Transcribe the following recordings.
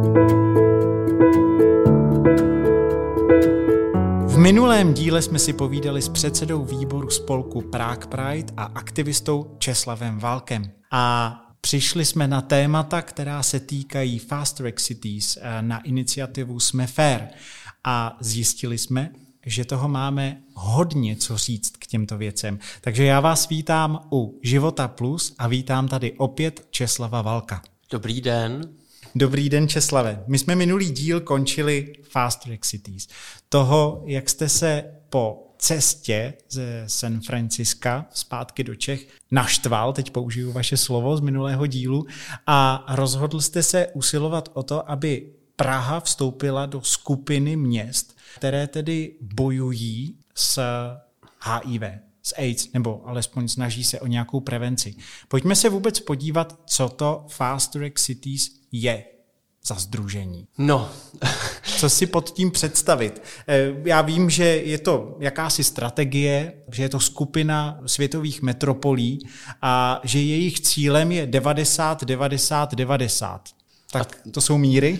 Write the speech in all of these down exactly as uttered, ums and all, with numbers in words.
V minulém díle jsme si povídali s předsedou výboru spolku Prague Pride a aktivistou Česlavem Válkem. A přišli jsme na témata, která se týkají Fast Track Cities na iniciativu Jsme fair. A zjistili jsme, že toho máme hodně co říct k těmto věcem. Takže já vás vítám u Života Plus a vítám tady opět Česlava Válka. Dobrý den. Dobrý den, Česlave. My jsme minulý díl končili Fast Track Cities. Toho, jak jste se po cestě ze San Franciska zpátky do Čech naštval, teď použiju vaše slovo z minulého dílu, a rozhodl jste se usilovat o to, aby Praha vstoupila do skupiny měst, které tedy bojují s H I V, s AIDS, nebo alespoň snaží se o nějakou prevenci. Pojďme se vůbec podívat, co to Fast Track Cities je za sdružení. No. Co si pod tím představit? Já vím, že je to jakási strategie, že je to skupina světových metropolí a že jejich cílem je devadesát, devadesát, devadesát. Tak to jsou míry?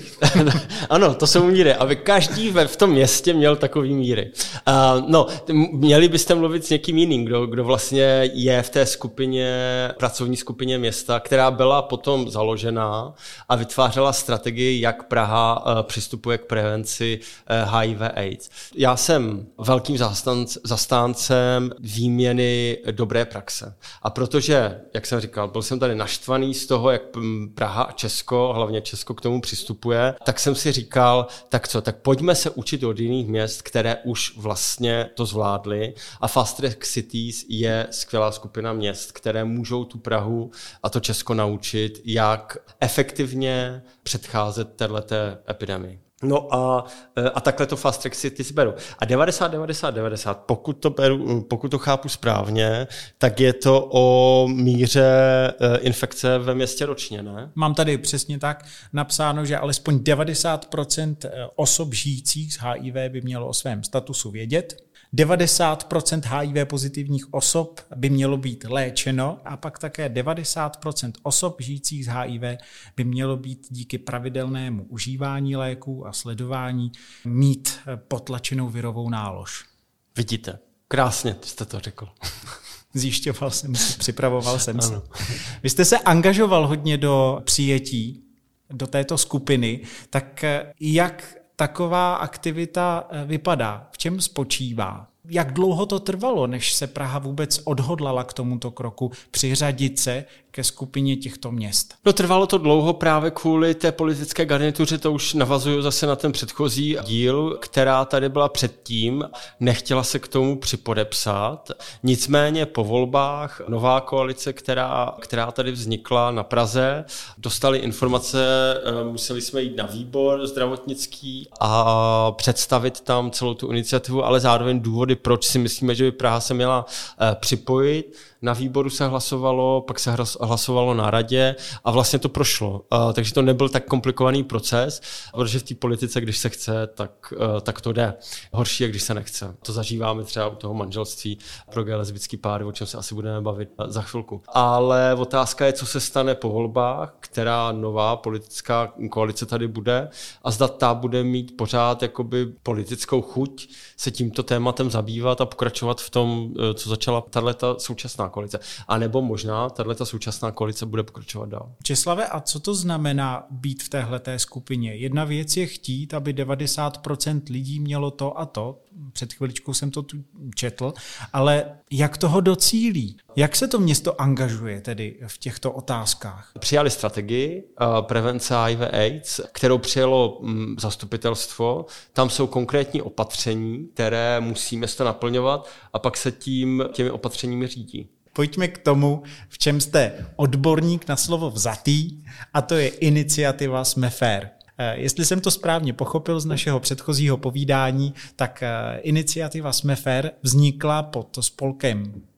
Ano, to jsou míry, aby každý v tom městě měl takový míry. Uh, no, měli byste mluvit s někým jiným, kdo, kdo vlastně je v té skupině, pracovní skupině města, která byla potom založená a vytvářela strategii, jak Praha uh, přistupuje k prevenci uh, H I V AIDS. Já jsem velkým zastánc, zastáncem výměny dobré praxe. A protože, jak jsem říkal, byl jsem tady naštvaný z toho, jak Praha a Česko, hlavně Česko k tomu přistupuje, tak jsem si říkal, tak co, tak pojďme se učit od jiných měst, které už vlastně to zvládly, a Fast Track Cities je skvělá skupina měst, které můžou tu Prahu a to Česko naučit, jak efektivně předcházet téhleté epidemii. No a, a takhle to Fast Track Cities beru. A devadesát, devadesát, devadesát, pokud to, beru, pokud to chápu správně, tak je to o míře infekce ve městě ročně, ne? Mám tady přesně tak napsáno, že alespoň devadesát procent osob žijících s H I V by mělo o svém statusu vědět. devadesát procent H I V pozitivních osob by mělo být léčeno a pak také devadesát procent osob žijících s H I V by mělo být díky pravidelnému užívání léků a sledování mít potlačenou virovou nálož. Vidíte, krásně jste to řekl. Zjišťoval jsem si, připravoval jsem se. Vy jste se angažoval hodně do přijetí, do této skupiny, tak jak taková aktivita vypadá? V čem spočívá? Jak dlouho to trvalo, než se Praha vůbec odhodlala k tomuto kroku přiřadit se ke skupině těchto měst? No, trvalo to dlouho právě kvůli té politické garnituře, to už navazuju zase na ten předchozí díl, která tady byla předtím, nechtěla se k tomu připodepsat. Nicméně po volbách nová koalice, která, která tady vznikla na Praze, dostali informace, museli jsme jít na výbor zdravotnický a představit tam celou tu iniciativu, ale zároveň důvody, proč si myslíme, že by Praha se měla připojit. Na výboru se hlasovalo, pak se hlasovalo na radě a vlastně to prošlo. Takže to nebyl tak komplikovaný proces, protože v té politice, když se chce, tak, tak to jde. Horší je, když se nechce. To zažíváme třeba u toho manželství pro gay lesbický páry, o čem se asi budeme bavit za chvilku. Ale otázka je, co se stane po volbách, která nová politická koalice tady bude a zda ta bude mít pořád jakoby politickou chuť se tímto tématem zabývat a pokračovat v tom, co začala tato současná koalice. A nebo možná tato současná koalice bude pokračovat dál. Česlave, a co to znamená být v téhleté skupině? Jedna věc je chtít, aby devadesát procent lidí mělo to a to. Před chviličkou jsem to tu četl. Ale jak toho docílí? Jak se to město angažuje tedy v těchto otázkách? Přijali strategii uh, prevence H I V AIDS, kterou přijalo um, zastupitelstvo. Tam jsou konkrétní opatření, které musí město naplňovat a pak se tím těmi opatřeními řídí. Pojďme k tomu, v čem jste odborník na slovo vzatý, a to je iniciativa Jsme fair. Jestli jsem to správně pochopil z našeho předchozího povídání, tak iniciativa Jsme fair vznikla pod spolkem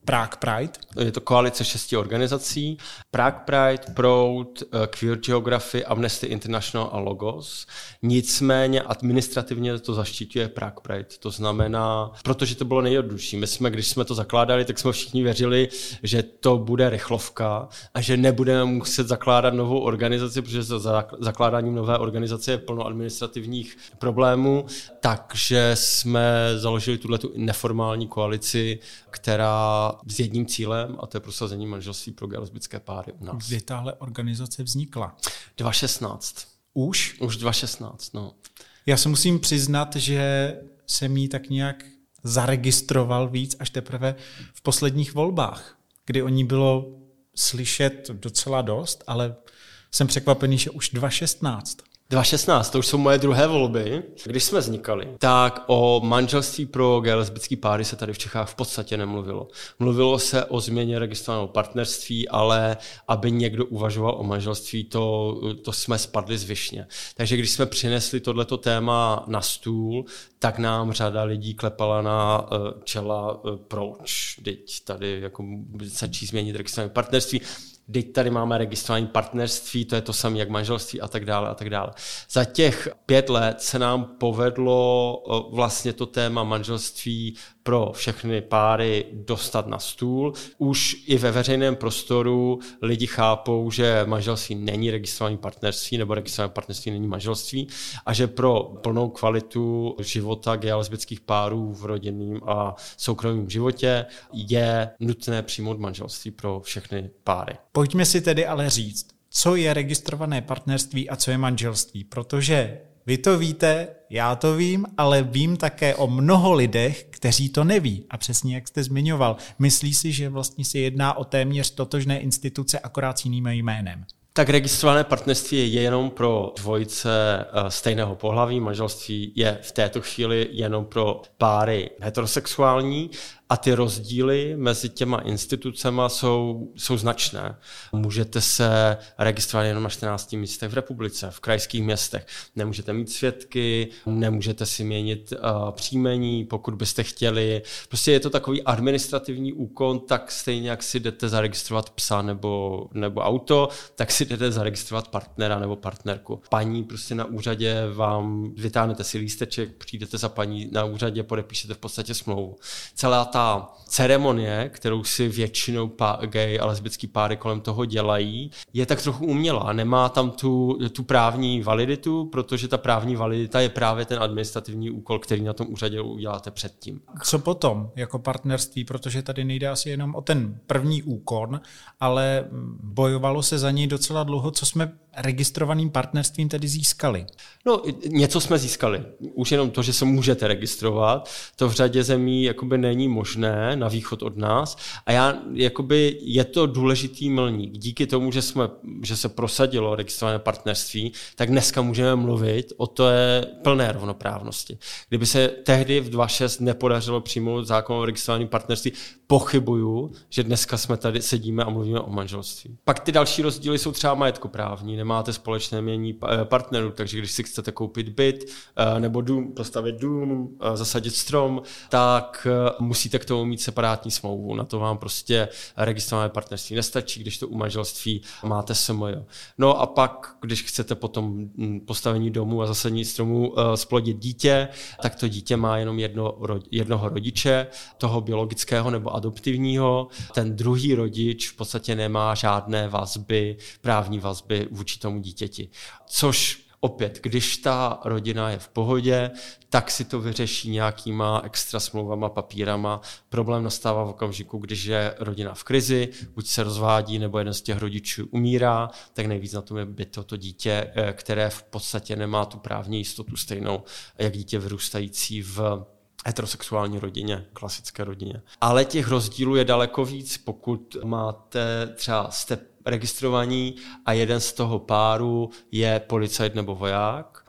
Prague Pride? Je to koalice šesti organizací. Prague Pride, Proud, Queer Geography, Amnesty International a Logos. Nicméně administrativně to zaštiťuje Prague Pride. To znamená, protože to bylo nejjednodušší. My jsme, když jsme to zakládali, tak jsme všichni věřili, že to bude rychlovka a že nebudeme muset zakládat novou organizaci, protože za zakládáním nové organizace je plno administrativních problémů. Takže jsme založili tuhletu neformální koalici, která s jedním cílem, a to je prosazení manželství pro gay lesbické páry u nás. Kdy tahle organizace vznikla? dva tisíce šestnáct. Už? Už dva tisíce šestnáct, no. Já se musím přiznat, že jsem jí tak nějak zaregistroval víc až teprve v posledních volbách, kdy o ní bylo slyšet docela dost, ale jsem překvapený, že už dva tisíce šestnáct. dva tisíce šestnáct, to už jsou moje druhé volby. Když jsme vznikali, tak o manželství pro gay lesbické páry se tady v Čechách v podstatě nemluvilo. Mluvilo se o změně registrovaného partnerství, ale aby někdo uvažoval o manželství, to, to jsme spadli z višně. Takže když jsme přinesli tohleto téma na stůl, tak nám řada lidí klepala na čela, proč teď tady jako začít změnit registrované partnerství. Teď tady máme registrované partnerství, to je to samé jak manželství a tak dále a tak dále. Za těch pět let se nám povedlo vlastně to téma manželství pro všechny páry dostat na stůl. Už i ve veřejném prostoru lidi chápou, že manželství není registrované partnerství nebo registrované partnerství není manželství a že pro plnou kvalitu života gay a lesbických párů v rodinném a soukromém životě je nutné přijmout manželství pro všechny páry. Pojďme si tedy ale říct, co je registrované partnerství a co je manželství, protože vy to víte, já to vím, ale vím také o mnoho lidech, kteří to neví. A přesně jak jste zmiňoval, myslí si, že vlastně se jedná o téměř totožné instituce, akorát s jiným jménem. Tak registrované partnerství je jenom pro dvojice stejného pohlaví, manželství je v této chvíli jenom pro páry heterosexuální a ty rozdíly mezi těma institucema jsou, jsou značné. Můžete se registrovat jenom na čtrnácti místech v republice, v krajských městech. Nemůžete mít svědky, nemůžete si měnit uh, příjmení, pokud byste chtěli. Prostě je to takový administrativní úkon, tak stejně jak si jdete zaregistrovat psa nebo, nebo auto, tak si jdete zaregistrovat partnera nebo partnerku. Paní prostě na úřadě vám vytáhnete si lísteček, přijdete za paní na úřadě, podepíšete v podstatě smlouvu. Celá ta ceremonie, kterou si většinou pá- gay a lesbický páry kolem toho dělají, je tak trochu umělá. Nemá tam tu, tu právní validitu, protože ta právní validita je právě ten administrativní úkol, který na tom úřadě uděláte předtím. Co potom jako partnerství, protože tady nejde asi jenom o ten první úkon, ale bojovalo se za něj docela dlouho, co jsme registrovaným partnerstvím tedy získali? No, něco jsme získali. Už jenom to, že se můžete registrovat, to v řadě zemí jakoby není možné na východ od nás. A já, jakoby, je to důležitý milník. Díky tomu, že, jsme, že se prosadilo registrované partnerství, tak dneska můžeme mluvit o té plné rovnoprávnosti. Kdyby se tehdy v dva tisíce šest nepodařilo přijmout zákon o registrovaném partnerství, pochybuju, že dneska jsme tady sedíme a mluvíme o manželství. Pak ty další rozdíly jsou třeba majetkoprávní. Nemáte společné jmění partnerů, takže když si chcete koupit byt nebo dům, postavit dům, zasadit strom, tak musíte k tomu mít separátní smlouvu. Na to vám prostě registrované partnerství nestačí, když to u manželství máte S M J. No a pak, když chcete potom postavení domu a zasadení stromu splodit dítě, tak to dítě má jenom jedno, jednoho rodiče, toho biologického nebo adoptivního. Ten druhý rodič v podstatě nemá žádné vazby, právní vazby vůči tomu dítěti. Což opět, když ta rodina je v pohodě, tak si to vyřeší nějakýma extra smlouvama, papírama. Problém nastává v okamžiku, když je rodina v krizi, buď se rozvádí, nebo jeden z těch rodičů umírá, tak nejvíc na tom je by toto dítě, které v podstatě nemá tu právní jistotu stejnou, jak dítě vyrůstající v heterosexuální rodině, klasické rodině. Ale těch rozdílů je daleko víc, pokud máte třeba jste registrovaní a jeden z toho páru je policajt nebo voják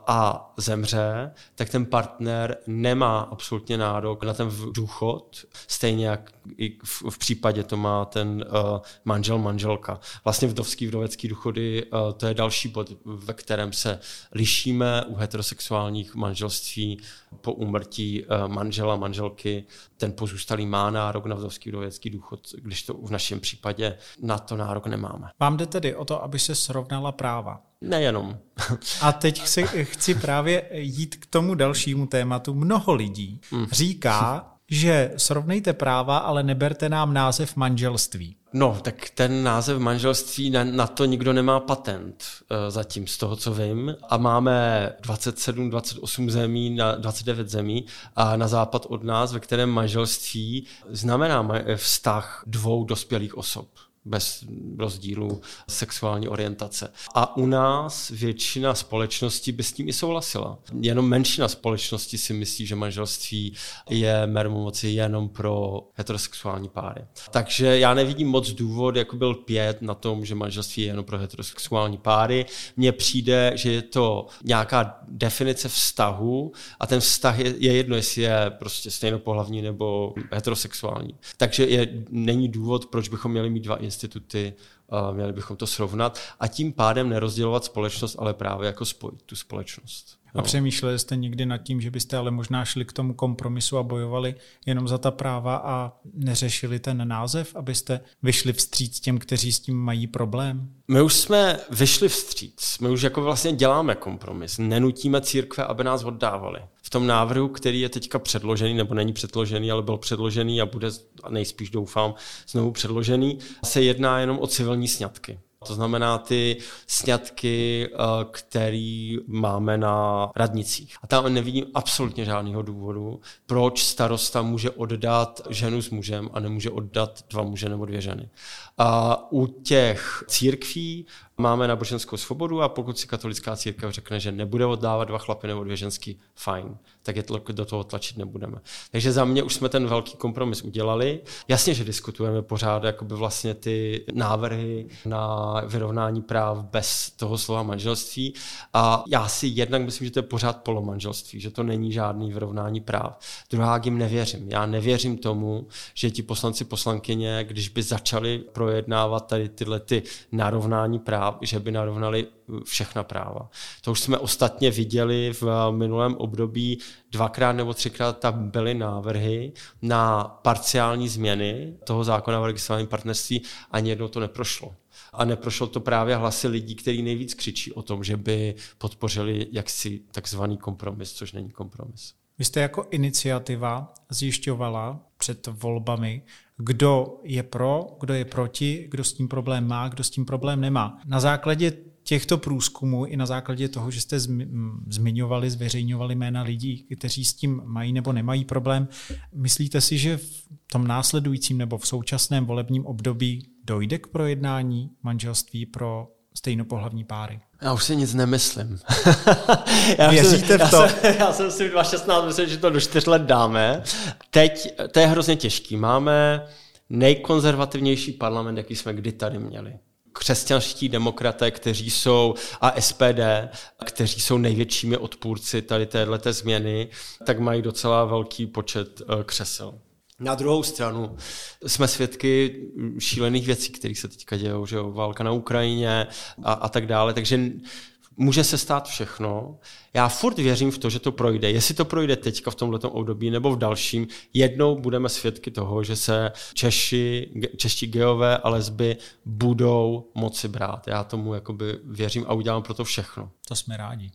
a zemře, tak ten partner nemá absolutně nárok na ten důchod, stejně jak i v, v případě to má ten uh, manžel, manželka. Vlastně vdovský, vdovecký důchody, uh, to je další bod, ve kterém se lišíme u heterosexuálních manželství po úmrtí uh, manžela, manželky. Ten pozůstalý má nárok na vdovský, vdovecký důchod, když to v našem případě na to nárok nemáme. Vám jde tedy o to, aby se srovnala práva? Nejenom. A teď chci, chci právě jít k tomu dalšímu tématu. Mnoho lidí mm. říká, že srovnejte práva, ale neberte nám název manželství. No, tak ten název manželství, na, na to nikdo nemá patent e, zatím, z toho, co vím. A máme dvacet sedm, dvacet osm zemí, na dvacet devět zemí a na západ od nás, ve kterém manželství znamená vztah dvou dospělých osob bez rozdílu sexuální orientace. A u nás většina společnosti by s tím i souhlasila. Jenom menšina společnosti si myslí, že manželství je mermomocí jenom pro heterosexuální páry. Takže já nevidím moc důvod, jako byl pět na tom, že manželství je jenom pro heterosexuální páry. Mně přijde, že je to nějaká definice vztahu a ten vztah je, je jedno, jestli je prostě stejnopohlavní nebo heterosexuální. Takže je, není důvod, proč bychom měli mít dva instituty, uh, měli bychom to srovnat a tím pádem nerozdělovat společnost, ale právě jako spojit tu společnost. A přemýšleli jste někdy nad tím, že byste ale možná šli k tomu kompromisu a bojovali jenom za ta práva a neřešili ten název, abyste vyšli vstříc těm, kteří s tím mají problém? My už jsme vyšli vstříc. My už jako vlastně děláme kompromis. Nenutíme církve, aby nás oddávali. V tom návrhu, který je teďka předložený, nebo není předložený, ale byl předložený a bude nejspíš doufám znovu předložený, se jedná jenom o civilní sňatky. To znamená ty sňatky, které máme na radnicích. A tam nevidím absolutně žádného důvodu, proč starosta může oddat ženu s mužem a nemůže oddat dva muže nebo dvě ženy. A u těch církví máme náboženskou svobodu a pokud si katolická církev řekne, že nebude oddávat dva chlapy nebo dvě žensky, fajn, tak je to, do toho tlačit nebudeme. Takže za mě už jsme ten velký kompromis udělali. Jasně, že diskutujeme pořád jakoby vlastně ty návrhy na vyrovnání práv bez toho slova manželství a já si jednak myslím, že to je pořád polomanželství, že to není žádný vyrovnání práv. Druhá, jim nevěřím. Já nevěřím tomu, že ti poslanci, poslankyně, když by začali projednávat tady tyhle ty narovnání práv, že by narovnali všechna práva. To už jsme ostatně viděli v minulém období dvakrát nebo třikrát tam byly návrhy na parciální změny toho zákona o registrovaném partnerství, ani jednou to neprošlo. A neprošlo to právě hlasy lidí, kteří nejvíc křičí o tom, že by podpořili jaksi takzvaný kompromis, což není kompromis. Vy jste jako iniciativa zjišťovala před volbami, kdo je pro, kdo je proti, kdo s tím problém má, kdo s tím problém nemá. Na základě těchto průzkumů i na základě toho, že jste zmiňovali, zveřejňovali jména lidí, kteří s tím mají nebo nemají problém, myslíte si, že v tom následujícím nebo v současném volebním období dojde k projednání manželství pro stejnopohlavní páry? Já už si nic nemyslím. já Věříte jsem, v to? Já jsem, já jsem si v dva tisíce šestnáct myslel, že to do čtyř let dáme. Teď to je hrozně těžký. Máme nejkonzervativnější parlament, jaký jsme kdy tady měli. Křesťanští demokraté, kteří jsou, a S P D, kteří jsou největšími odpůrci tady téhleté změny, tak mají docela velký počet křesel. Na druhou stranu jsme svědky šílených věcí, které se teďka dějou, že jo, válka na Ukrajině a, a tak dále, takže může se stát všechno. Já furt věřím v to, že to projde. Jestli to projde teďka v tomhletom období nebo v dalším, jednou budeme svědky toho, že se Češi, čeští gejové a lesby budou moci brát. Já tomu jakoby věřím a udělám pro to všechno. To jsme rádi.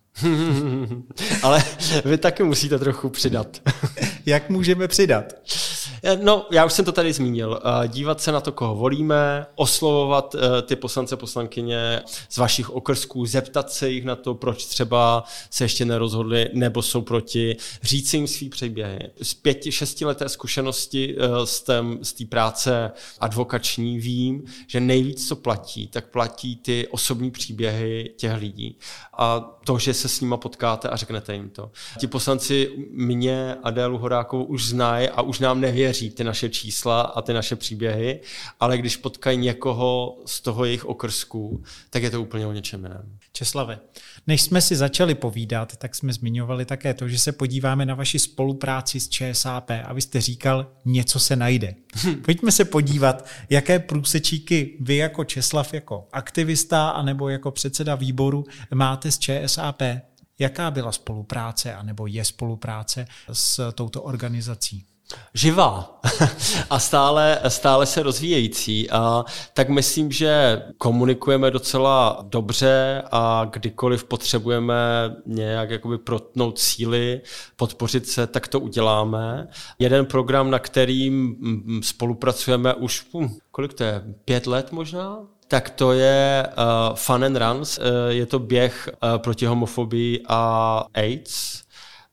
Ale vy taky musíte trochu přidat. Jak můžeme přidat? No, já už jsem to tady zmínil. Dívat se na to, koho volíme, oslovovat ty poslance, poslankyně z vašich okrsků, zeptat se jich na to, proč třeba se ještě nerozhodli nebo jsou proti, říct jim svý příběhy. Z pěti, šestileté zkušenosti z té práce advokační vím, že nejvíc, co platí, tak platí ty osobní příběhy těch lidí. A to, že se s nima potkáte a řeknete jim to. Ti poslanci mě, Adélu Horákovou, už znají a už nám nevěří, nevěří ty naše čísla a ty naše příběhy, ale když potkají někoho z toho jejich okrsku, tak je to úplně o něčem jiném. Česlave, než jsme si začali povídat, tak jsme zmiňovali také to, že se podíváme na vaši spolupráci s ČSAP a vy jste říkal, něco se najde. Pojďme se podívat, jaké průsečíky vy jako Česlav, jako aktivista anebo jako předseda výboru máte s ČSAP. Jaká byla spolupráce anebo je spolupráce s touto organizací? Živá a stále, stále se rozvíjející. A tak myslím, že komunikujeme docela dobře a kdykoliv potřebujeme nějak jakoby protnout síly, podpořit se, tak to uděláme. Jeden program, na kterým spolupracujeme už, hm, kolik to je, pět let možná? Tak to je uh, Fun and Runs, uh, je to běh uh, proti homofobii a AIDS.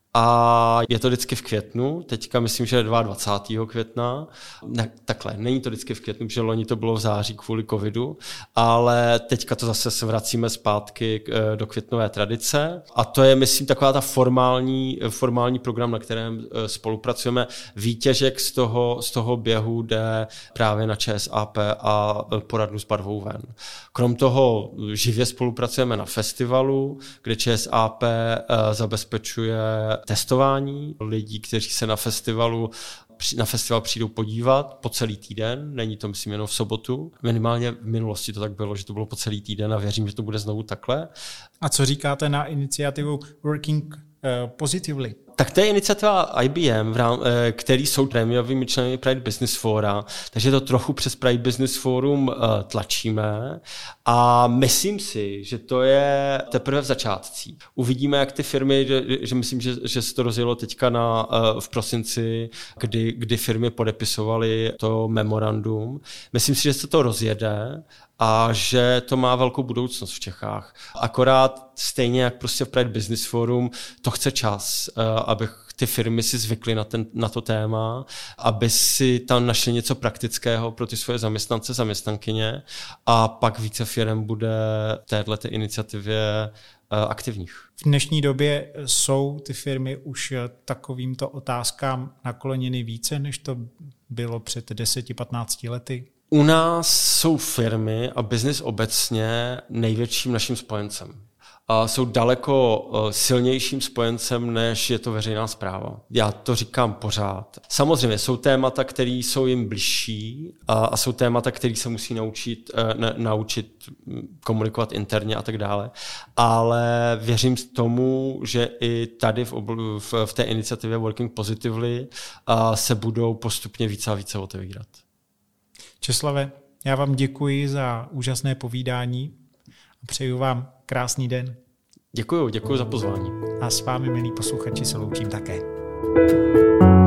A je to vždycky v květnu, teďka myslím, že je dvacátého druhého května. Ne, takhle, není to vždycky v květnu, protože loni to bylo v září kvůli covidu, ale teďka to zase se vracíme zpátky do květnové tradice. A to je, myslím, taková ta formální, formální program, na kterém spolupracujeme. Výtěžek z toho, z toho běhu jde právě na ČSAP a poradnu s barvou ven. Krom toho živě spolupracujeme na festivalu, kde ČSAP zabezpečuje testování lidí, kteří se na festivalu na festival přijdou podívat po celý týden, není to myslím jenom v sobotu. Minimálně v minulosti to tak bylo, že to bylo po celý týden a věřím, že to bude znovu takhle. A co říkáte na iniciativu Working uh, Positively? Tak to je iniciativa I B M, který jsou prémiovými členy Pride Business Fora, takže to trochu přes Pride Business Forum tlačíme a myslím si, že to je teprve v začátcích. Uvidíme, jak ty firmy, že, že myslím, že, že se to rozjelo teďka na, v prosinci, kdy, kdy firmy podepisovaly to memorandum. Myslím si, že se to rozjede a že to má velkou budoucnost v Čechách. Akorát stejně jak prostě v Pride Business Forum, to chce čas, aby ty firmy si zvykly na, ten, na to téma, aby si tam našli něco praktického pro ty svoje zaměstnance, zaměstnankyně a pak více firm bude v této iniciativě aktivních. V dnešní době jsou ty firmy už takovýmto otázkám nakloněny více, než to bylo před deseti patnácti lety? U nás jsou firmy a biznis obecně největším naším spojencem. A jsou daleko silnějším spojencem, než je to veřejná správa. Já to říkám pořád. Samozřejmě jsou témata, které jsou jim bližší a, a jsou témata, které se musí naučit, ne, naučit komunikovat interně a tak dále. Ale věřím tomu, že i tady v, obl- v, v té iniciativě Working Positively a, se budou postupně více a více otevírat. Česlave, já vám děkuji za úžasné povídání a přeju vám krásný den. Děkuju, děkuju za pozvání. A s vámi, milí posluchači, se loučím také.